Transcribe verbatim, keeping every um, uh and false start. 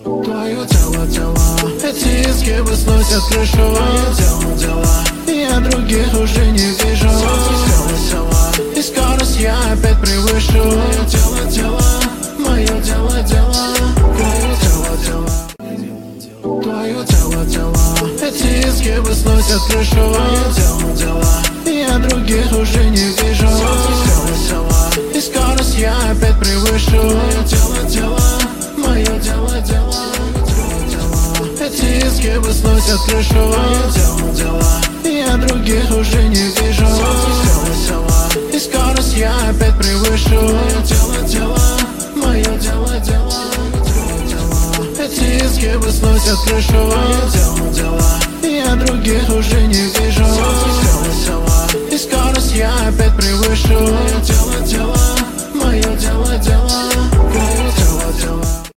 Твое тело, тело, эти изгибы сносят крышу. Твое тело, дела, я других уже не вижу. Тело, тело, и скорость я опять превышу. Твое тело, тело, мое дело, дело. Твое тело, тело, твое тело, тело, эти изгибы сносят крышу. Твое тело, дела, я других уже не вижу. Тело, тело, и скорость я опять превышу. Твое тело, тело, мое дело, дело. Эти изгибы сносят крышу. Твое дело, дела, я других уже не вижу. Тело, тело, и скорость я опять превышу. Твое тело, дело, мое дело, дело. Эти изгибы сносят крышу. Твое дело, дела, я других уже не вижу. Тело, тело, и скорость я опять превышу.